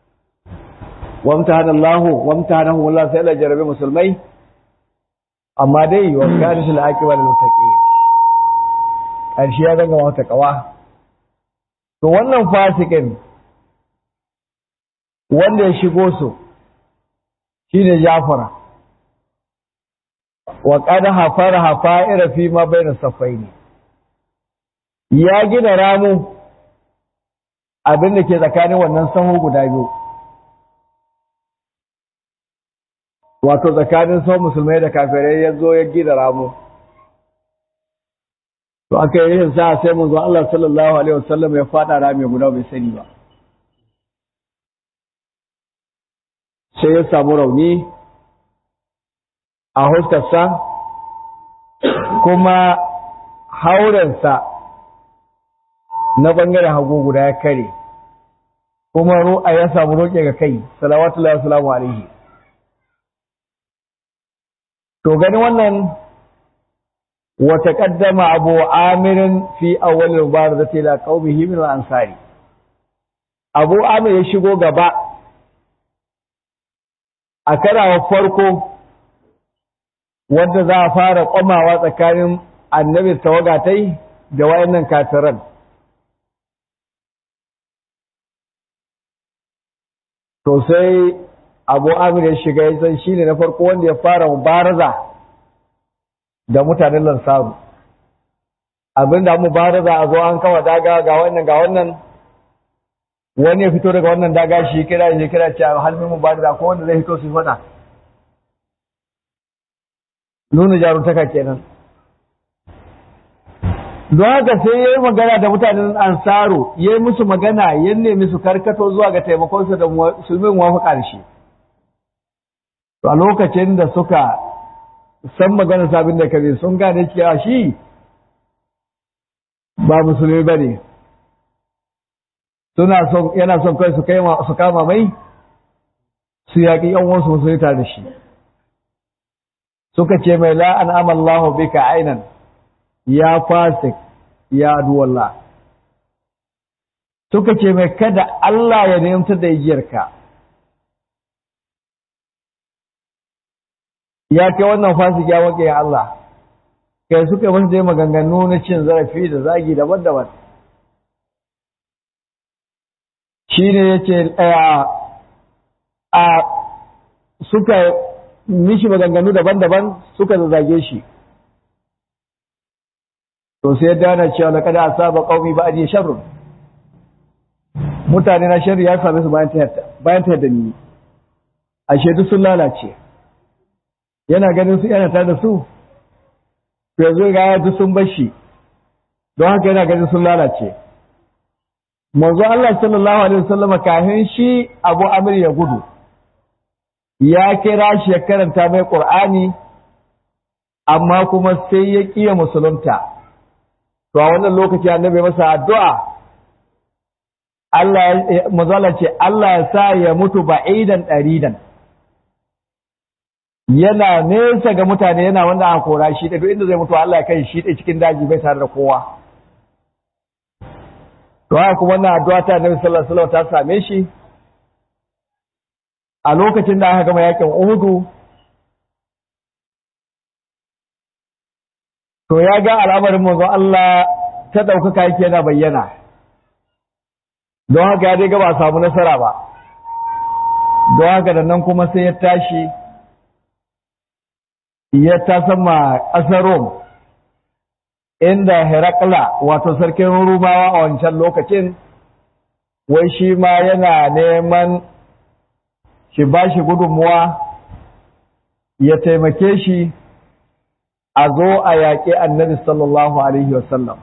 Wamtahanahu Allah sai Allah jarabe musulmai, amma dai wa kana shi al'aqiba lil muttaqin. Ƙarshe ya zanga wata kawa. To wannan fasikin wanda ya shigo su shine Jafar. Wa qad hafara hafa'ira fi ma bayna safaini. Ya gina ramu abin da ke tsakanin wannan sahu guda biyu. Wato tsakanin sahun musulmai da kafirai ya zo ya gina ramu. To aka yi yin sa sai manzo Allah sallallahu alaihi wasallam ya fada rami guda bai sani ba. Sai ya samu rauni a huskarsa kuma haurensa na bangaren hagu guda ya kare kuma ru'a ya samu roƙe ga kai salawatullahi wasalamu alaihi. To gani wannan wata kaddama Abu Amirin fi awwal mubarazati ila qaumihi min al-ansari. Abu Amir ya shigo gaba a karawa farko wanda za a fara komawa tsakanin annabi tawagatai da wayannan kafiran. To sai Abu Amir ya shiga ya san shine na farko wanda ya fara mubaraza da mutanen Lansaru. Abinda mubaraza a zo an kawa daga ga wannan wani ya fito daga wannan daga shi kira ce halin mubaraza ko wanda zai fito su fada. Nuna jaruntaka kenan. Don haka sai ya yi magana da mutanen Ansaru, ya yi musu magana, ya nemi su karkato zuwa ga taimakonsa da musulmin wafaka da shi. To a lokacin da suka san maganar sabin da kabe sun gane cewa shi ba musulmi ba ne. Yana son kai su kama mai su yaƙi ‘yan wasu musulmi tare da shi. Suka ce mai la'an amallahu bika ainan. Ya fasik ya aduwallah. Suka ce mai kada Allah ya nemta da igiyarka. Ya kai wannan fasik ya wake ya Allah. Kai suka yi masa maganganu na cin zarafi da zagi daban-daban. Shi ne ya ce suka mishi maganganu daban-daban suka zage shi. To sai dana cewa laqad asaba qaumi ba'di sharrun. Mutane na sharri ya same su bayan ta da ni. Ashe duk sun lalace. Yana ganin su yana tare da su. To yanzu ga duk sun bar shi. Don haka yana ganin sun lalace. Manzo Allah sallallahu alaihi wasallam kafin shi Abu Amir ya gudu. Ya kira shi ya karanta mai Qur'ani amma kuma sai ya kiya musulunta. To a wannan lokaci annabi masa addu'a Allah ce Allah ya sa ya mutu ba'idan ɗaridan. Yana nesa ga mutane yana wanda aka kora shi da duk inda zai mutu Allah ya kai shi cikin daji bai tare da kowa. To haka kuma wannan addu'a ta annabi sallallahu alaihi wasallam ta same shi a lokacin da aka gama yakin Uhud. To ya ga al'amarin manzo Allah ta ɗaukaka yake yana bayyana, don haka ya dai ga ba samu nasara ba, don haka da nan kuma sai ya tashi ya tasamma ƙasar Rom, inda Herakla wato sarkin Rumawa a wancan lokacin, wai shi ma yana neman shi ba shi gudunmuwa ya taimake shi a zo a yaƙi annabi sallallahu alaihi wasallam.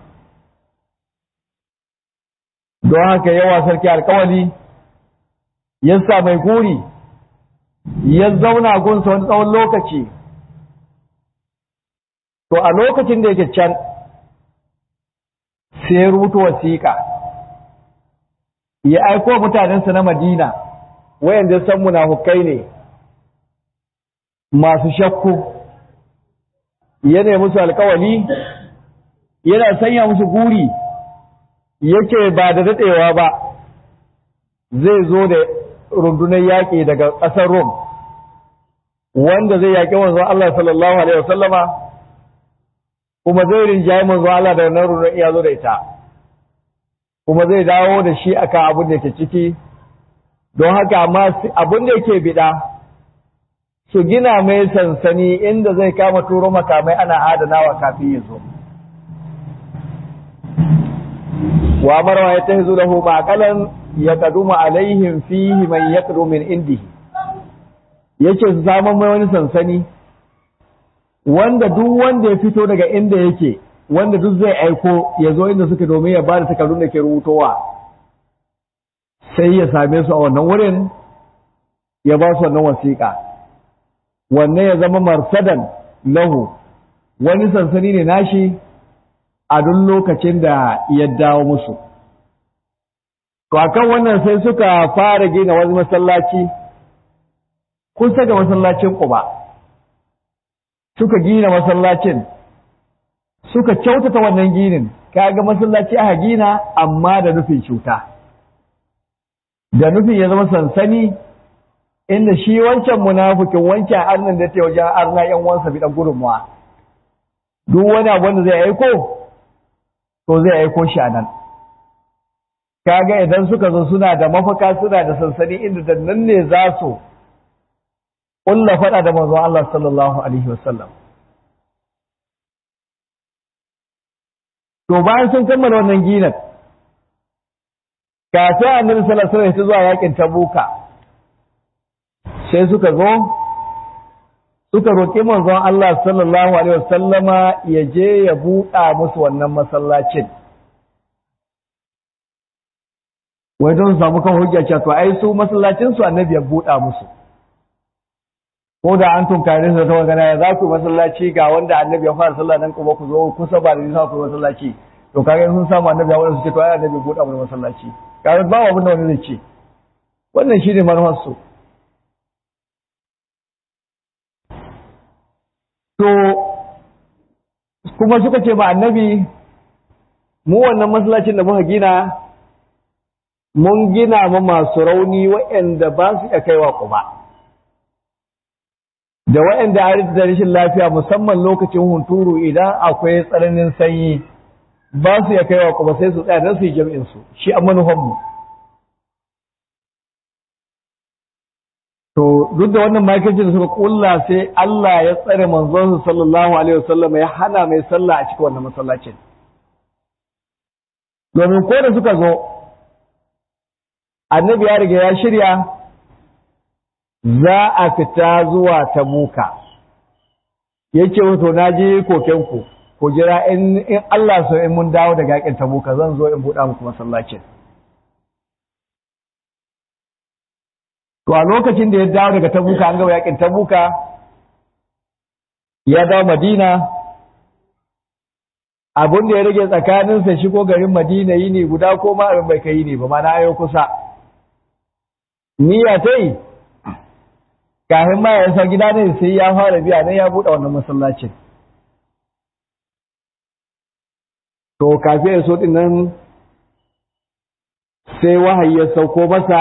Don haka yawa sarki alkawali ya sa mai guri ya zauna gunsa wani tsawon lokaci. To a lokacin da yake can sai ya rubuta wasiƙa ya aiko mutanensa na Madina wayanda san munafukai ne masu shakku, yana musu alƙawari, yana sanya musu guri, yake ba da daɗewa ba zai zo da rundunar yaƙi daga ƙasar Rom wanda zai yaƙi manzon Allah sallallahu alaihi wasallama, kuma zai rinjaye manzon Allah da wannan rundunar iya zo da ita, kuma zai dawo da shi akan abin da yake ciki. Don haka amma abin da yake bida su gina mai sansani inda zai kama turo makamai ana adanawa kafin ya zo. Wa marwa ya tahizu lahu maqalan yaqdumu alaihim fihi man yaqdu min indihi, yace su samu mai wani sansani wanda duk wanda ya fito daga inda yake, wanda duk zai aiko ya zo inda suke domin ya bada takardun da ke rubutowa, sai ya same su a wannan wurin ya ba su wannan wasiƙa, wannan ya zama marsadan lahu, wani sansani ne nashi a duk lokacin da ya dawo musu. To akan wannan sai suka fara gina wani masallaci kusa ga masallacin Quba, suka gina masallacin, suka kyautata wannan ginin, kaga masallaci aka gina amma da nufin cuta, da nufin ya zama sansani inda shi wancan munafikin wancan arnan da ta wajen arna yan wansa bi dan gudunmuwa, duk wani abu wanda zai aiko to zai aiko shi a nan. Kaga idan suka zo suna da mafaka, suna da sansani inda da nan ne za su ƙulla faɗa da manzon Allah sallallahu alaihi wasallam. To bayan sun kammala wannan ginin, kafin annabi sallallahu alaihi wasallam ya zuwa yakin Tabuka, sai suka zo suka roƙi manzon Allah sallallahu alaihi wasallama ya je ya buɗa musu wannan masallacin. Wai don su samu kan hujja cewa to ai su masallacin su annabi ya buɗa musu. Ko da an tunkare su da magana ya za ku masallaci ga wanda annabi ya fara sallah nan kuma ku zo kusa ba da nisa ku masallaci. To kaga sun samu annabi ya wanda su ce to ai annabi ya buɗa musu masallaci. Kaga ba abin da wani zai ce. Wannan shine manufar su. To kuma suka ce ba annabi mu wannan masallacin da muka gina mun gina ma masu rauni waɗanda ba su iya kaiwa Quba, da waɗanda a da rashin lafiya musamman lokacin hunturu idan akwai tsananin sanyi ba su iya kaiwa Quba sai su tsaya don su yi jami'in su, shi a manufanmu. To duk da wannan makirci da suka kulla sai Allah ya tsare manzon sallallahu alaihi wasallam ya hana mai sallah a cikin wannan masallacin. Domin ko da suka zo annabi ya riga ya shirya za a fita zuwa Tabuka, yake wato na je kokenku ku jira in Allah so in mun dawo daga yakin Tabuka zan zo in buɗa muku masallacin. To a lokacin da ya dawo daga Tabuka, an gaba yakin Tabuka, ya dawo Madina, abin da ya rage tsakaninsa shi ko garin Madina yini guda ko ma abin bai kai ne ba, ma na ayo kusa. Niyya ta yi, kafin ma ya sa gida ne sai ya fara biya ne ya buɗe wannan masallacin. To kafin ya so ɗin nan sai wahayi ya sauko masa,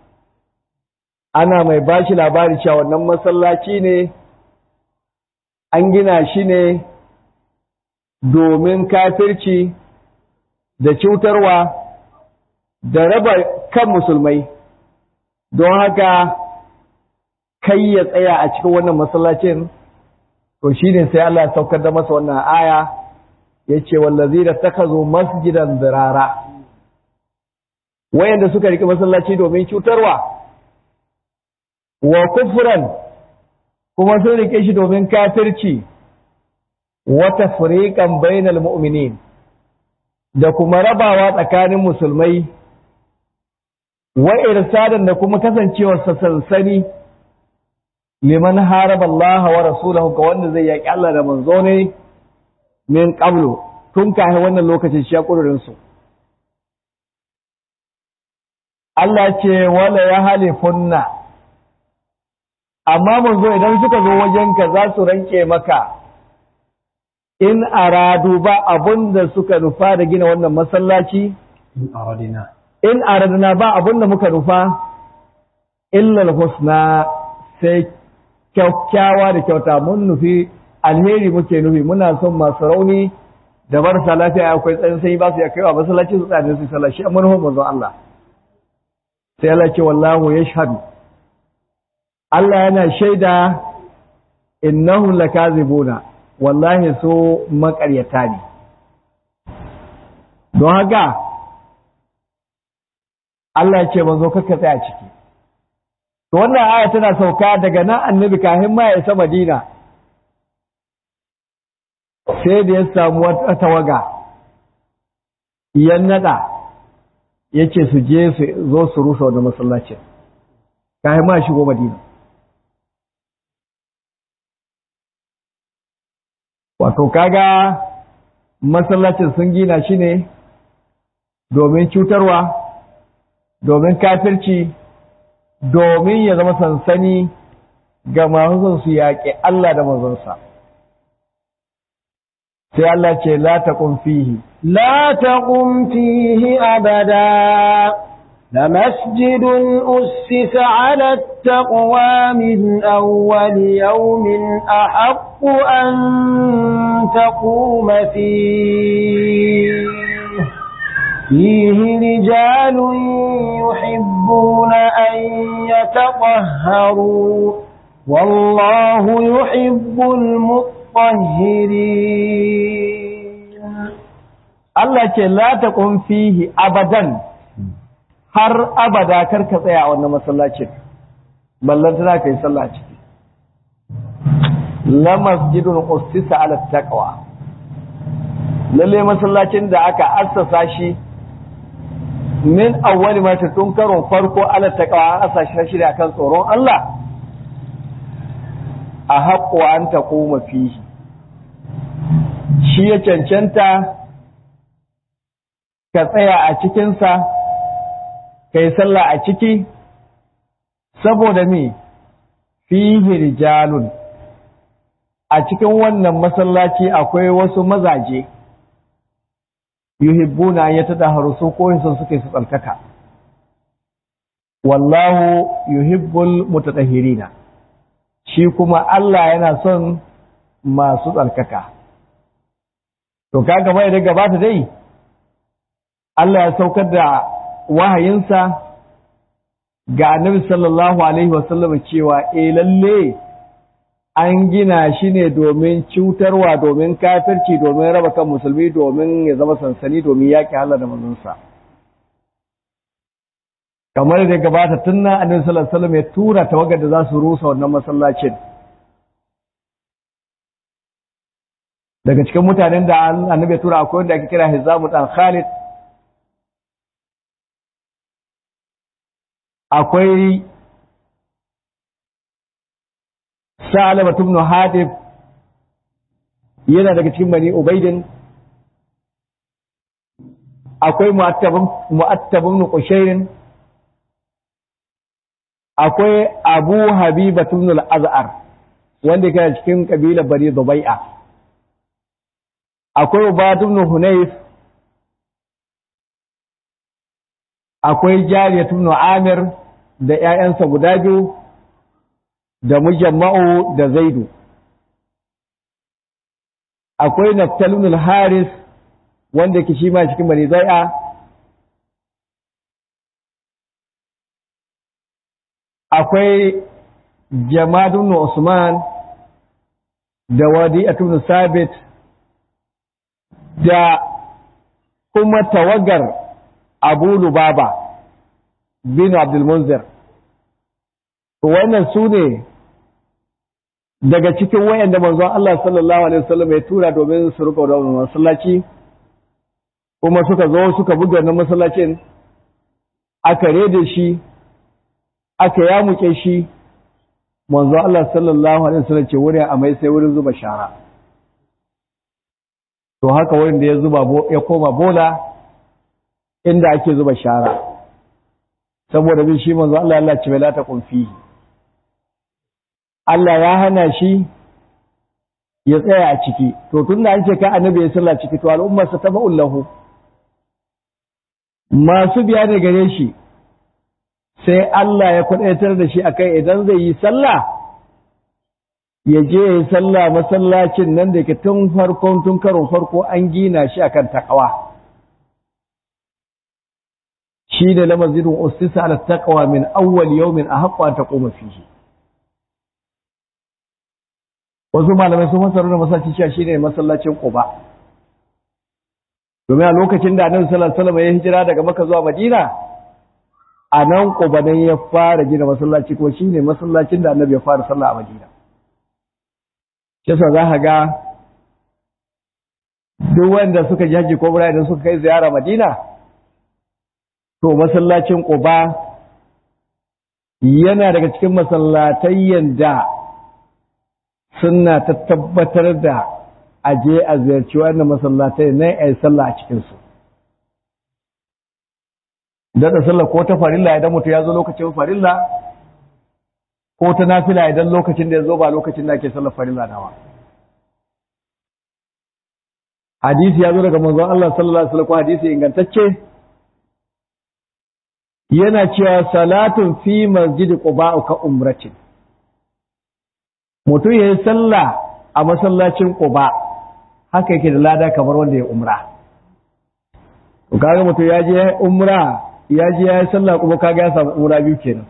ana mai bashi labari cewa wannan masallaci ne an gina shi ne domin kafirci da cutarwa da raba kan musulmai, don haka kai ya tsaya a cikin wannan masallacin. To shine sai Allah ya saukar da masa wannan aya, yace wallazina takazu masjidan dirara, wayanda suka riki masallaci domin cutarwa, wa kufran kuma sun rike shi domin kafirci, wa tafriqan bainal mu'minin da kuma rabawa tsakanin musulmai, wa irsadan da kuma kasancewar sansani liman haraba Allah wa rasulahu ga wanda zai yaki Allah da manzo ne min qablu tun kafin wannan lokacin shi ya kudurin su Allah ce wala ya halifunna amma manzo idan suka zo wajenka za su ranke maka in aradu ba abunda suka nufa da gina wannan masallaci in aradna ba abunda muka nufa illa alhusna sai kyakkyawa da kyauta mun nufi alheri muke nufi muna son masu rauni da marasa lafiya akwai tsayin sai ba su ya kaiwa masallaci su tsaya su sallah shi amma nufin manzon Allah sai Allah ce wallahu yashhadu Allah yana shaida innahum lakazibuna wallahi so makaryata ne don haka Allah ya ce manzo kakka tsaya ciki to wannan aya tana sauka daga nan annabi kafin ma ya isa Madina sai da ya samu wata tawaga yan nada yace su je su zo su rusa wannan masallacin kafin ma shigo Madina wato kaga masallacin sun gina shi ne domin cutarwa domin kafirci domin ya zama sansani ga masu su yaƙi Allah da manzonsa sai Allah ce la taqum fihi abada لمسجد أسس على التقوى من أول يوم أحق أن تقوم فيه رجال يحبون أن يتطهروا والله يحب المطهرين الله لا تقم فيه أبدا har abada karka tsaya a wannan masallacin ballan tana kai sallah ciki la masjidun ussisa ala taqwa lalle masallacin da aka assasa shi min awwali ma tun karon farko ala taqwa an assasa shi da kan tsoron Allah a haqqo an taquma fihi shi ya cancanta ka tsaya a cikin sa kai sallah a ciki saboda me fihi rijalun a cikin wannan masallaci akwai wasu mazaje yuhibbuna ya tadaharu su ko sun suke su tsalkaka wallahu yuhibbul mutatahhirina shi kuma Allah yana son masu tsalkaka to kaga bai da gabata dai Allah ya saukar da wahayinsa ga annabi sallallahu alaihi wasallam cewa lalle an gina shi ne domin cutarwa domin kafirci domin raba kan musulmi domin ya zama sansani domin yaƙi Allah da manzonsa kamar da gabata tun nan annabi sallallahu alaihi wasallam ya tura tawagar da za su rusa wannan masallacin daga cikin mutanen da annabi ya tura akwai wanda ake kira Hizamu dan Khalid akwai Salama ibn Hadib yana daga cikin Bani Ubaidin akwai Mu'attab ibn Qushayr akwai Abu Habiba ibn al-Az'ar wanda yake cikin kabilar Bani Dubai'a akwai Ubad ibn Hunayf akwai Jariyat ibn Amir da ƴaƴansa guda biyu da Mujamma'u da Zaidu akwai Naftal ibn al-Haris wanda yake shi ma cikin Bani Zai'a akwai Jamad ibn Usman da Wadi'at ibn Sabit da kuma tawagar Abu Lubaba bin Abdul Munzir wannan su ne daga cikin wayanda manzon Allah sallallahu alaihi wasallam ya tura domin su rika wannan masallaci kuma suka zo suka buga wannan masallacin aka rede shi aka yamuke shi manzon Allah sallallahu alaihi wasallam ce wurin a mai sai wurin zuba shara to haka wurin da ya zuba ya koma bola inda ake zuba shara saboda bin shi manzo Allah Allah ce la taqum fihi Allah ya hana shi ya tsaya a ciki to tunda an ce ka annabi ya sallah ciki to al'ummar sa tabu'un lahu masu biya da gare shi sai Allah ya kwadaitar da shi akai idan zai yi sallah ya je ya yi sallah masallacin nan da ke tun karon farko an gina shi akan takawa shi da lamazidun ustisa ala taqwa min awwal yawmin ahqqu an taquma fihi wasu malamai sun fassara da masallaci cewa shine masallacin Quba domin a lokacin da Annabi sallallahu alaihi wasallam ya hijira daga Makka zuwa Madina a nan Quba ne ya fara gina masallaci ko shine masallacin da Annabi ya fara sallah a Madina yasa za ka ga duk wanda suka ji hajji ko idan suka kai ziyara Madina to masallacin Quba yana daga cikin masallatayyan da sunna ta tabbatar da aje a ziyarci wannan masallatai ne ai sallah a cikin su da sallah ko ta farilla idan mutum ya zo lokacin farilla ko ta nafila idan lokacin da ya zo ba lokacin da ake sallar farilla nawa hadisi ya zo daga manzon Allah sallallahu alaihi wasallam hadisi ingantacce yana cewa salatun fi masjid Quba ka umratin mutum yayi sallah a masallacin Quba haka yake da lada kamar wanda ya umra to kaga mutum ya je umra ya je ya yi sallah kuma kaga ya samu umra biyu kenan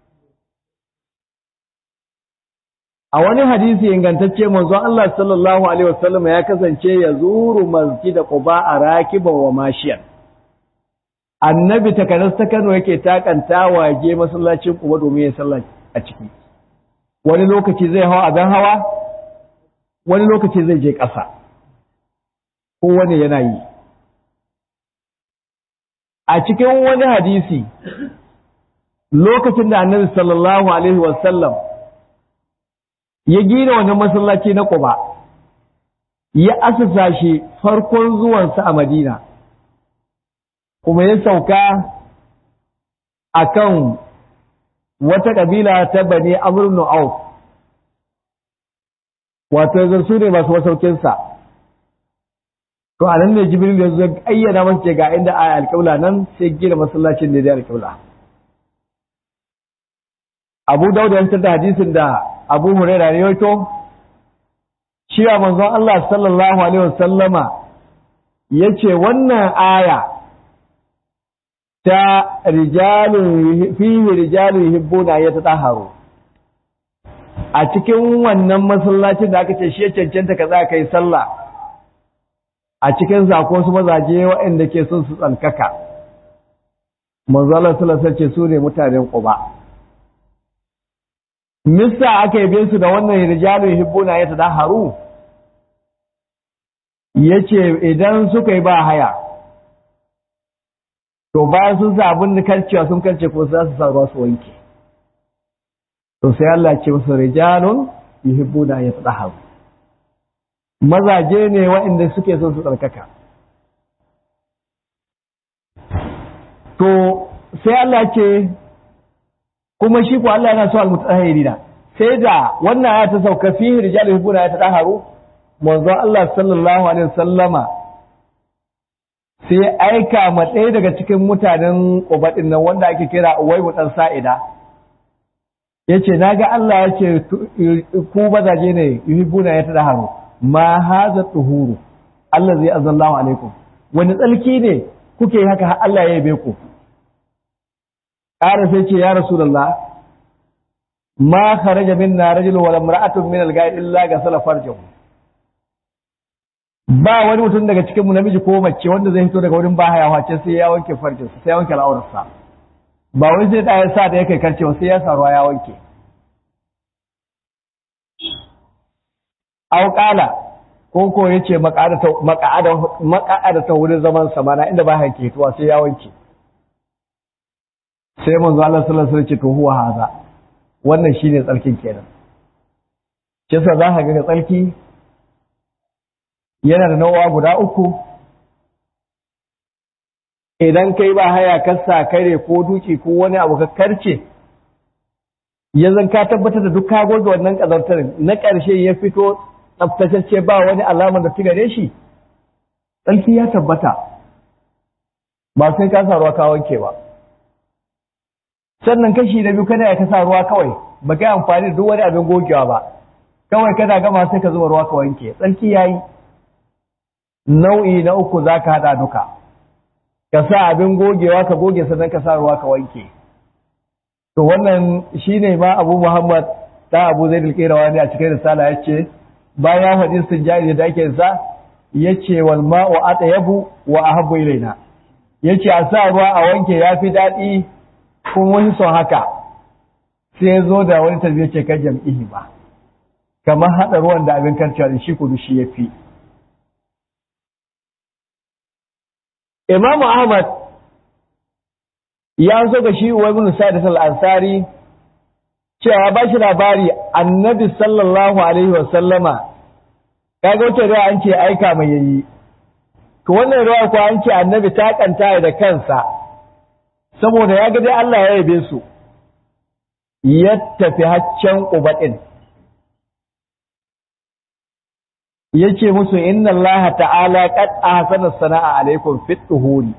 a wani hadisi ingantacce manzon Allah sallallahu alaihi wasallam ya kasance ya zuru masjid Quba a rakiban wa mashiyan annabi takanas ta Kano yake takanta waje masallacin Quba domin ya sallah a ciki wani lokaci zai hawa abin hawa wani lokaci zai je ƙasa ko wani yana yi a cikin wani hadisi lokacin da annabi sallallahu alaihi wasallam ya gina wannan masallaci na Quba ya asasa shi farkon zuwansa a Madina kuma ya sauka akan wata kabila ta Bani Amr ibn Auf wato yanzu su ne masu masaukin sa to anan ne Jibril ya zo ayyana masa ga inda ayi alƙibla nan sai gina masallacin da ya alƙibla Abu Dawud ya fitar da hadisin da Abu Hurairah ne yato cewa manzon Allah sallallahu alaihi wasallama yace wannan aya ta rijalun fihi rijalun yuhibbuna yatatahharu a cikin wannan masallacin da aka ce shi ya cancanta ka za ka yi sallah a cikin zakon su mazaje waɗanda ke son su tsalkaka manzo Allah sallallahu alaihi wasallam ce su ne mutanen Quba misa aka yi su da wannan rijalun yuhibbuna yatatahharu yace idan suka yi ba haya to bayan sun sa abin da karcewa sun karce ko za su sa ruwa su wanke to sai Allah ce musu rijalun yuhibbuna yatahharu mazaje ne waɗanda suke son su tsarkaka to sai Allah ce kuma shi ko Allah yana so al-mutahhirina sai da wannan aya ta sauka fihi rijalun yuhibbuna yatahharu manzo Allah sallallahu alaihi wasallama sai aika ma ɗaya daga cikin mutanen Quba din nan wanda ake kira Uwaibu dan Sa'ida yace naga Allah yace ku mazaje ne yuhibbuna yatahharu ma hadha tuhuru allazi azallahu alaikum wani tsalki ne kuke haka Allah ya yabe ku ƙara sai ce ya rasulullah ma kharaja minna rajulun wala imra'atun min al-ghaib illa ghasala farjahu ba wani mutum daga cikin mu namiji ko mace wanda zai fito daga wurin bahaya wace sai ya wanke farjinsa sai ya wanke al'aurarsa ba wai sai da ya sa da yake karcewa sai ya sa ruwa ya wanke aw qala ko yace maqa'ada ta wurin zaman sa mana inda bahaya ke fitowa sai ya wanke sai manzo Allah sallallahu alaihi wasallam ce to huwa haza wannan shine tsarkin kenan kisa za ka ga tsarki yana da nau'a guda uku. Idan kai ba haya kasa kare ko duki ko wani abu ka karce, yanzu ka tabbatar da duk ka goge wannan kazantar na ƙarshe ya fito tsaftatacce ba wani alamar da ta gare shi, tsarki ya tabbata, ba sai ka sa ruwa ka wanke ba. Sannan kashi na biyu kada ya kasa ruwa kawai, ba kai amfani da duk wani abin gogewa ba, kawai kada gama sai ka zuba ruwa ka wanke, tsarki ya yi. Nau'i na uku za ka haɗa duka, ka sa abin gogewa ka goge sannan ka sa ruwa ka wanke. To wannan shi ne ma Abu Muhammad ta Abu Zaid al-Qirawani a cikin risala ya ce, bayan ya faɗi istinjari da ake sa, ya ce wal ma'u atyabu wa ahabbu ilaina. Ya ce a sa ruwa a wanke ya fi daɗi kun wani son haka. Sai ya zo da wani tarbiyyar ce kan jam'ihi ba. Kamar haɗa ruwan da abin karcewa da shi kudu shi ya fi. Imam Ahmad ya so ga shi wa ibn Sa'id al-Ansari cewa ba shi labari Annabi sallallahu alaihi wa sallama kaga wata ruwa an ce aika mai yayi to wannan ruwa ko an ce Annabi ta kanta da kansa saboda ya ga dai Allah ya yabe su ya tafi haccen Qubatin yace musu inna Allah ta'ala qad ahsana sana'a alaikum fit tuhuri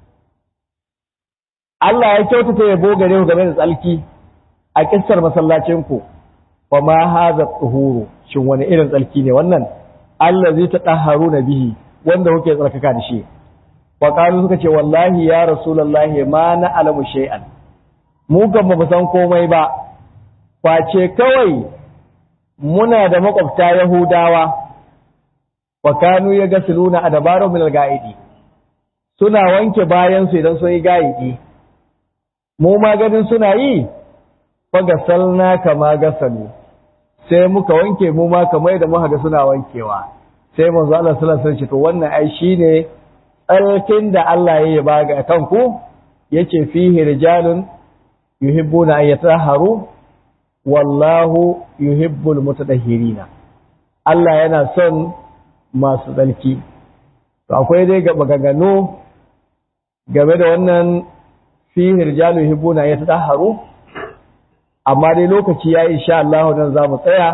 Allah ya kyautata yabo gare ku game da tsalki a kissar masallacin ku fa ma hadha tuhuru shin wani irin tsalki ne wannan Allah zai tadahharuna bihi wanda kuke tsarkaka da shi wa qalu suka ce wallahi ya rasulullahi ma na alamu shay'an mu ga mu san komai ba face kawai muna da makwabta Yahudawa wa kanu yagasiluna adabaru min al-ga'idi suna wanke bayan su idan sun yi ga'idi mu ma ganin suna yi fa gasalna kama gasalu sai muka wanke mu ma kamar da muka ga suna wankewa sai manzo Allah sallallahu alaihi wasallam to wannan ai shine tsarkin da Allah ya yaba ga kanku yace fihi rijalun yuhibbuna an yatahharu wallahu yuhibbul mutatahhirina Allah yana son masu tsarki to akwai dai ga maganganu game da wannan fihi rijalun yuhibbuna an yatahharu amma dai lokaci ya insha Allah dan za mu tsaya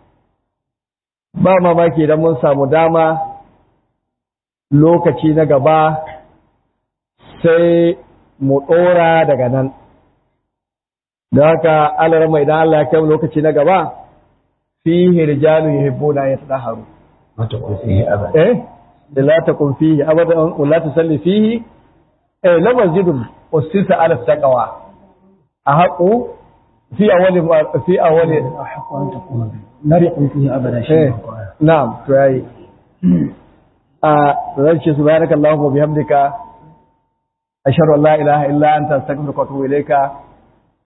ba mamaki idan mun samu dama lokaci na gaba sai mu ɗora daga nan da haka alarma idan Allah ya kai lokaci na gaba fihi rijalun yuhibbuna yatahharu ما تقول فيه أبدا لا تكن فيه أبدا ولا تصلي فيه لمسجد أسس على التقوى أحق في أول أحق أن تقول لا يقول فيه أبدا شيء نعم تراي رجل سبحانك اللهم وبحمدك أشهد أن لا إله إلا أنت أستغفرك وأتوب إليك